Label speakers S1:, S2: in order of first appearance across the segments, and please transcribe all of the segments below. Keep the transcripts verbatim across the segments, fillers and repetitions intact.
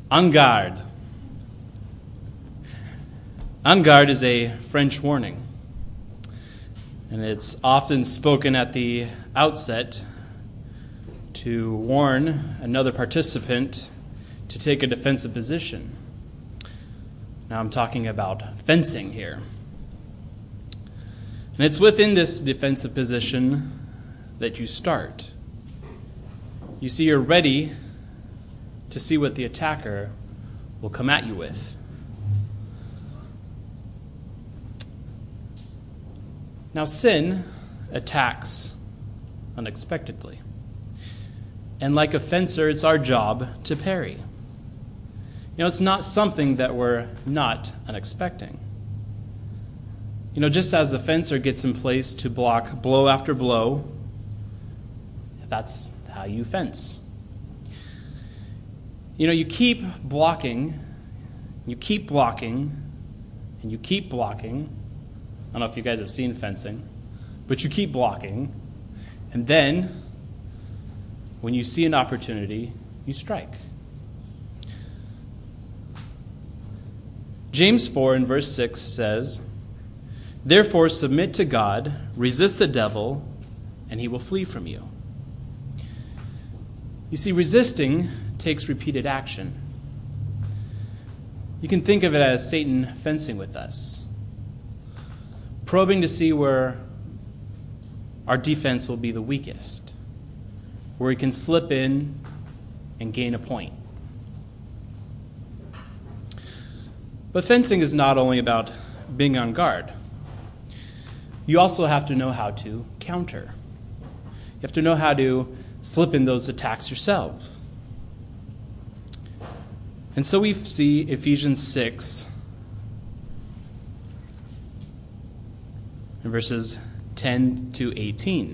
S1: En garde. En garde is a French warning, and it's often spoken at the outset to warn another participant to take a defensive position. Now I'm talking about fencing here. And it's within this defensive position that you start. You see, you're ready to see what the attacker will come at you with. Now, sin attacks unexpectedly. And like a fencer, it's our job to parry. You know, it's not something that we're not unexpecting. You know, just as the fencer gets in place to block blow after blow, that's how you fence. You know, you keep blocking, you keep blocking, and you keep blocking. I don't know if you guys have seen fencing, but you keep blocking, and then when you see an opportunity, you strike. James four in verse six says, "Therefore submit to God, resist the devil, and he will flee from you." You see, resisting takes repeated action. You can think of it as Satan fencing with us, probing to see where our defense will be the weakest, where he can slip in and gain a point. But fencing is not only about being on guard. You also have to know how to counter. You have to know how to slip in those attacks yourself. And so we see Ephesians six, in verses ten to eighteen.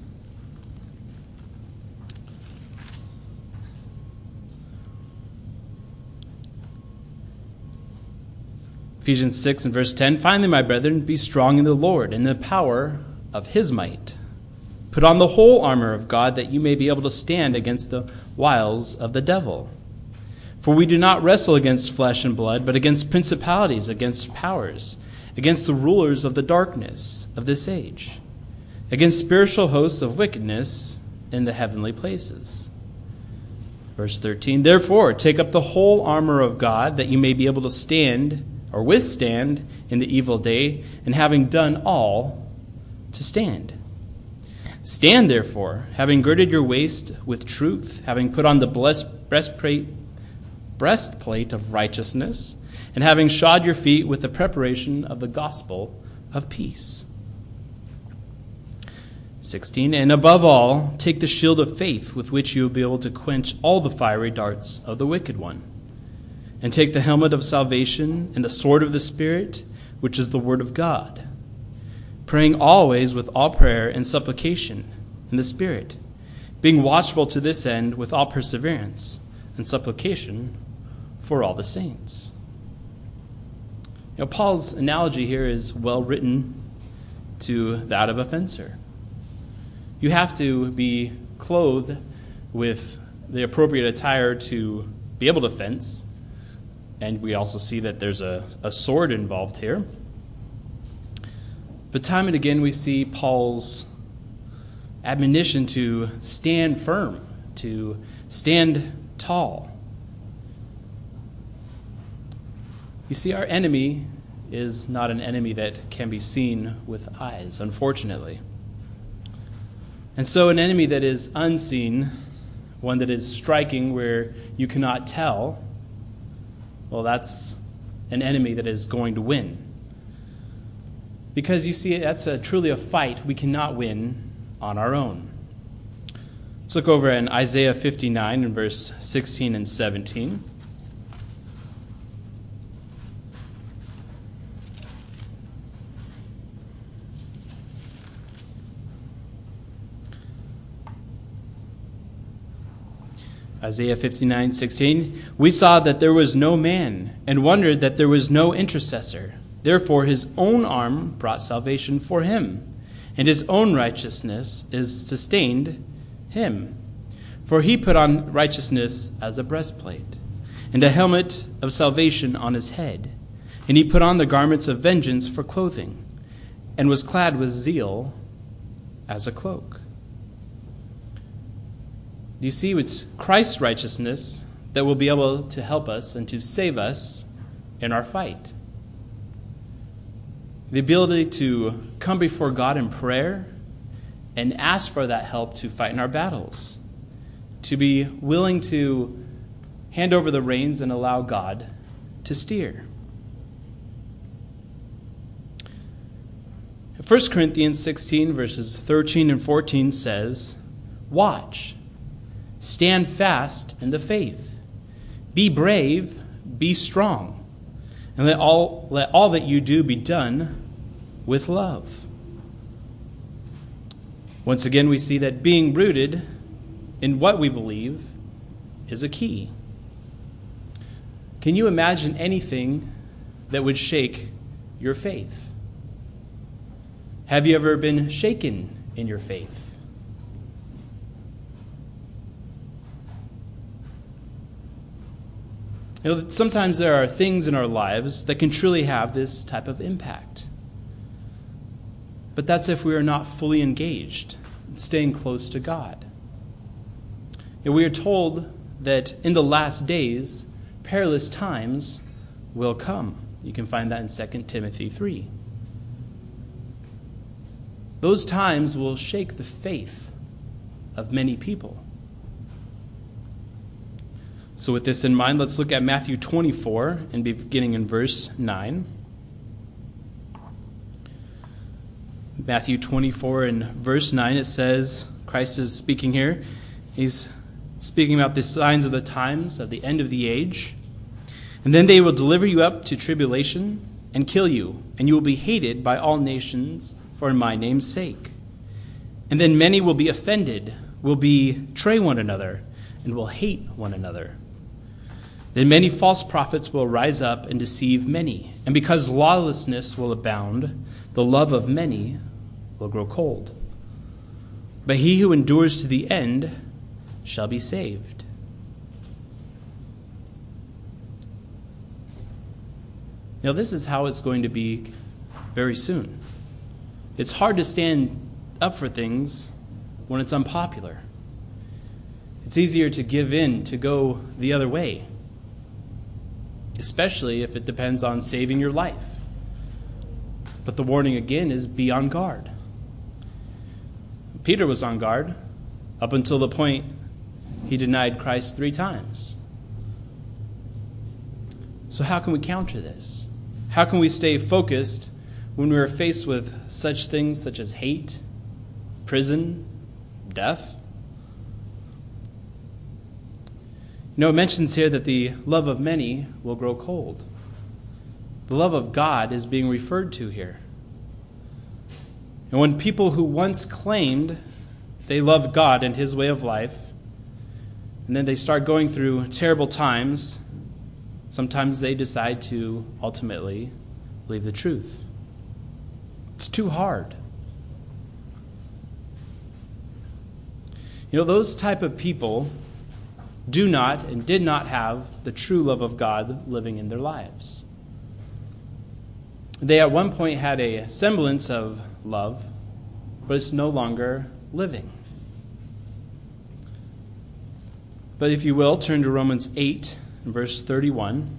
S1: Ephesians six and verse ten, "Finally, my brethren, be strong in the Lord and the power of his might. Put on the whole armor of God, that you may be able to stand against the wiles of the devil. For we do not wrestle against flesh and blood, but against principalities, against powers, against the rulers of the darkness of this age, against spiritual hosts of wickedness in the heavenly places." Verse thirteen, "Therefore, take up the whole armor of God, that you may be able to stand or withstand in the evil day, and having done all, to stand. Stand, therefore, having girded your waist with truth, having put on the breastplate, breastplate of righteousness, and having shod your feet with the preparation of the gospel of peace." sixteen, "And above all, take the shield of faith, with which you will be able to quench all the fiery darts of the wicked one. And take the helmet of salvation and the sword of the Spirit, which is the word of God, praying always with all prayer and supplication in the Spirit, being watchful to this end with all perseverance and supplication for all the saints." You know, Paul's analogy here is well written to that of a fencer. You have to be clothed with the appropriate attire to be able to fence. And we also see that there's a, a sword involved here. But time and again we see Paul's admonition to stand firm, to stand tall. You see, our enemy is not an enemy that can be seen with eyes, unfortunately. And so an enemy that is unseen, one that is striking where you cannot tell, well, that's an enemy that is going to win. Because you see, that's a, truly a fight we cannot win on our own. Let's look over in Isaiah fifty-nine in verse sixteen and seventeen. Isaiah fifty-nine sixteen, "We saw that there was no man, and wondered that there was no intercessor. Therefore his own arm brought salvation for him, and his own righteousness is sustained him. For he put on righteousness as a breastplate, and a helmet of salvation on his head. And he put on the garments of vengeance for clothing, and was clad with zeal as a cloak. You see, it's Christ's righteousness that will be able to help us and to save us in our fight. The ability to come before God in prayer and ask for that help to fight in our battles. To be willing to hand over the reins and allow God to steer. First Corinthians sixteen, verses thirteen and fourteen says, "Watch, stand fast in the faith. Be brave, be strong, and let all, let all that you do be done with love." Once again, we see that being rooted in what we believe is a key. Can you imagine anything that would shake your faith? Have you ever been shaken in your faith? You know, sometimes there are things in our lives that can truly have this type of impact. But that's if we are not fully engaged, staying close to God. You know, we are told that in the last days, perilous times will come. You can find that in Second Timothy three. Those times will shake the faith of many people. So with this in mind, let's look at Matthew twenty-four and beginning in verse nine. Matthew twenty-four and verse nine, it says, Christ is speaking here. He's speaking about the signs of the times, of the end of the age. "And then they will deliver you up to tribulation and kill you, and you will be hated by all nations for my name's sake. And then many will be offended, will betray one another, and will hate one another. Then many false prophets will rise up and deceive many. And because lawlessness will abound, the love of many will grow cold. But he who endures to the end shall be saved." Now, this is how it's going to be very soon. It's hard to stand up for things when it's unpopular. It's easier to give in, to go the other way, especially if it depends on saving your life. But the warning again is be on guard. Peter was on guard up until the point he denied Christ three times. So how can we counter this? How can we stay focused when we are faced with such things such as hate, prison, death? You know, it mentions here that the love of many will grow cold. The love of God is being referred to here. And when people who once claimed they loved God and his way of life, and then they start going through terrible times, sometimes they decide to ultimately leave the truth. It's too hard. You know, those type of people do not and did not have the true love of God living in their lives. They at one point had a semblance of love, but it's no longer living. But if you will, turn to Romans eight, verse thirty-one.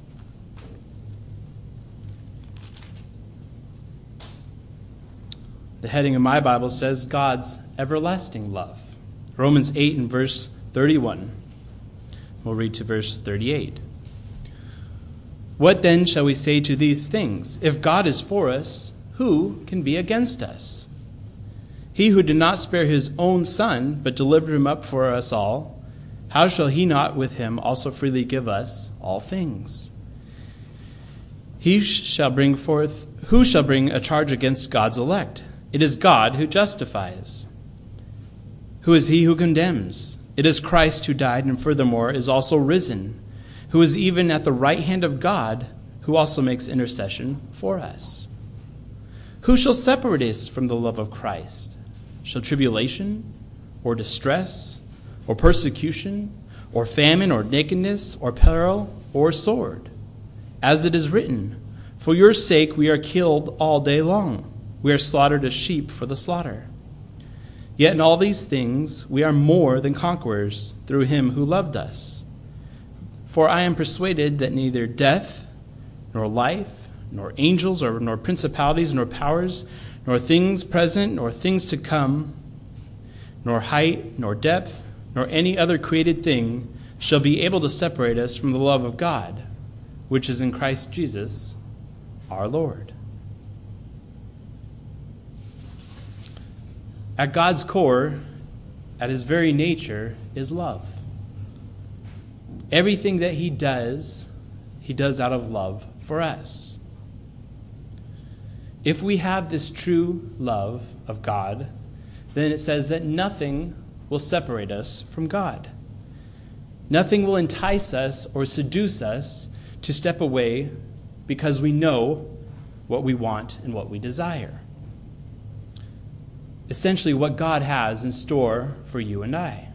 S1: The heading of my Bible says, God's everlasting love. Romans eight and verse thirty-one. We'll read to verse thirty-eight. "What then shall we say to these things? If God is for us, who can be against us? He who did not spare his own son, but delivered him up for us all, how shall he not with him also freely give us all things? He shall bring forth, who shall bring a charge against God's elect? It is God who justifies. Who is he who condemns? It is Christ who died and furthermore is also risen, who is even at the right hand of God, who also makes intercession for us. Who shall separate us from the love of Christ? Shall tribulation, or distress, or persecution, or famine, or nakedness, or peril, or sword. As it is written, for your sake we are killed all day long. We are slaughtered as sheep for the slaughter. Yet in all these things we are more than conquerors through him who loved us. For I am persuaded that neither death, nor life, nor angels, or nor principalities, nor powers, nor things present, nor things to come, nor height, nor depth, nor any other created thing shall be able to separate us from the love of God, which is in Christ Jesus, our Lord. At God's core, at his very nature, is love. Everything that he does, he does out of love for us. If we have this true love of God, then it says that nothing will separate us from God. Nothing will entice us or seduce us to step away because we know what we want and what we desire. Essentially, what God has in store for you and I.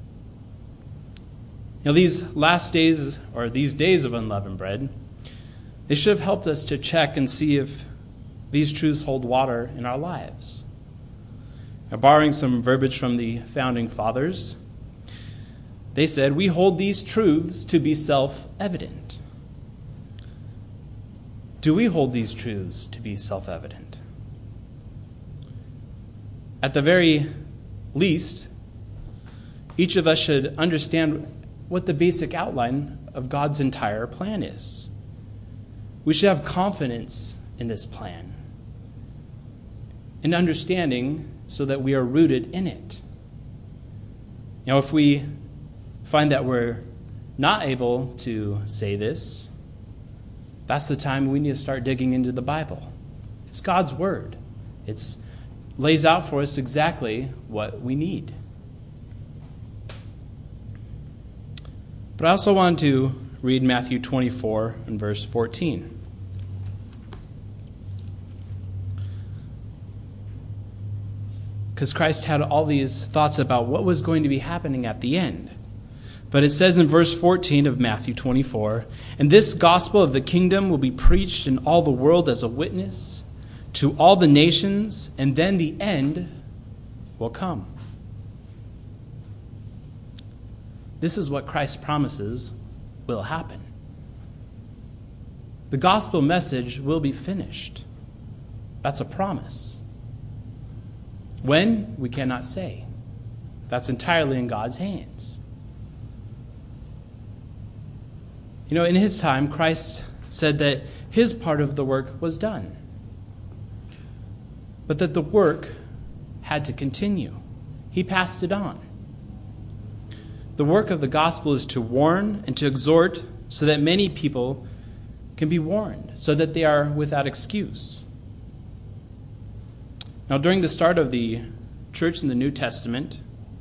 S1: You know, these last days, or these days of unleavened bread, they should have helped us to check and see if these truths hold water in our lives. Now, borrowing some verbiage from the founding fathers, they said, we hold these truths to be self-evident. Do we hold these truths to be self-evident? At the very least, each of us should understand what the basic outline of God's entire plan is. We should have confidence in this plan and understanding so that we are rooted in it. You know, if we find that we're not able to say this, that's the time we need to start digging into the Bible. It's God's word. It lays out for us exactly what we need. But I also want to read Matthew twenty-four and verse fourteen. Because Christ had all these thoughts about what was going to be happening at the end. But it says in verse fourteen of Matthew twenty-four, and this gospel of the kingdom will be preached in all the world as a witness to all the nations, and then the end will come. This is what Christ promises will happen. The gospel message will be finished. That's a promise. When? We cannot say. That's entirely in God's hands. You know, in his time, Christ said that his part of the work was done, but that the work had to continue. He passed it on. The work of the gospel is to warn and to exhort so that many people can be warned, so that they are without excuse. Now, during the start of the church in the New Testament,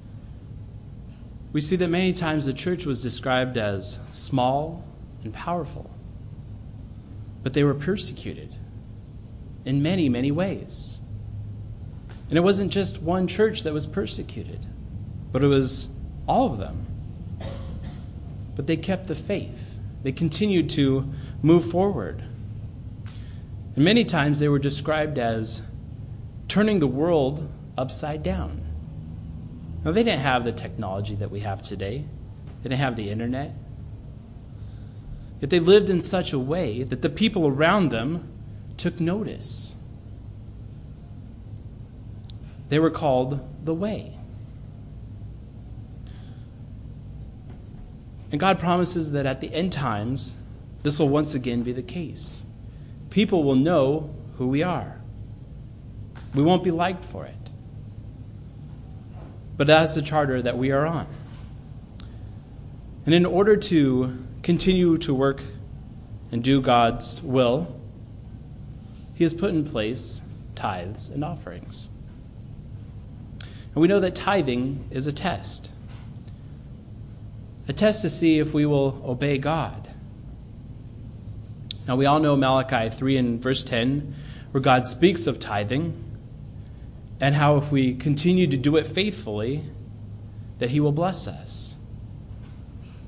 S1: we see that many times the church was described as small and powerful, but they were persecuted in many, many ways. And it wasn't just one church that was persecuted, but it was all of them. But they kept the faith. They continued to move forward. And many times they were described as turning the world upside down. Now, they didn't have the technology that we have today. They didn't have the internet. Yet they lived in such a way that the people around them took notice. They were called the Way. And God promises that at the end times, this will once again be the case. People will know who we are. We won't be liked for it. But that's the charter that we are on. And in order to continue to work and do God's will, he has put in place tithes and offerings. And we know that tithing is a test. A test to see if we will obey God. Now, we all know Malachi three and verse ten, where God speaks of tithing and how if we continue to do it faithfully, that he will bless us.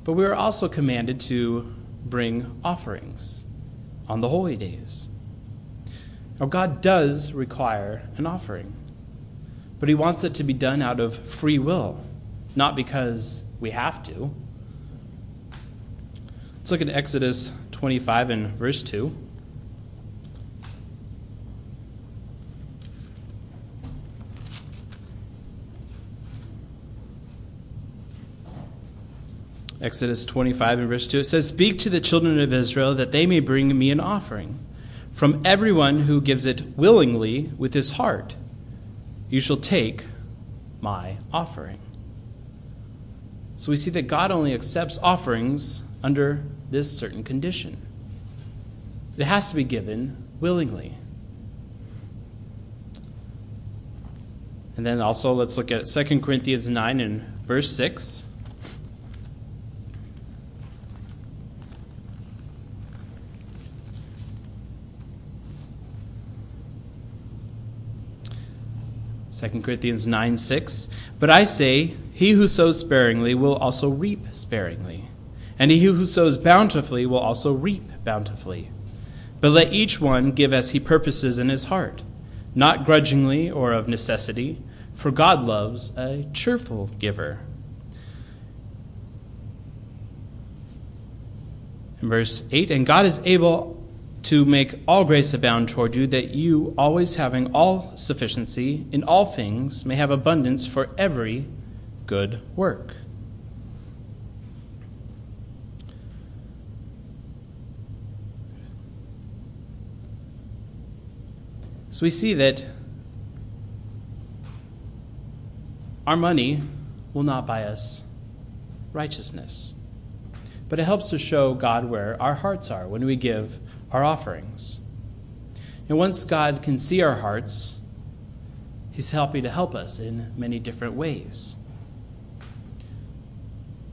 S1: But we are also commanded to bring offerings on the holy days. Now, God does require an offering, but he wants it to be done out of free will, not because we have to. Let's look at Exodus twenty-five and verse two. Exodus twenty-five and verse two, it says, "Speak to the children of Israel that they may bring me an offering. From everyone who gives it willingly with his heart, you shall take my offering." So we see that God only accepts offerings under this certain condition. It has to be given willingly. And then also let's look at Second Corinthians nine and verse six. Second Corinthians nine six, "But I say, he who sows sparingly will also reap sparingly, and he who sows bountifully will also reap bountifully. But let each one give as he purposes in his heart, not grudgingly or of necessity, for God loves a cheerful giver." In verse eight, "And God is able to make all grace abound toward you, that you, always having all sufficiency in all things, may have abundance for every good work." So we see that our money will not buy us righteousness, but it helps to show God where our hearts are when we give our offerings. And once God can see our hearts, he's happy to help us in many different ways.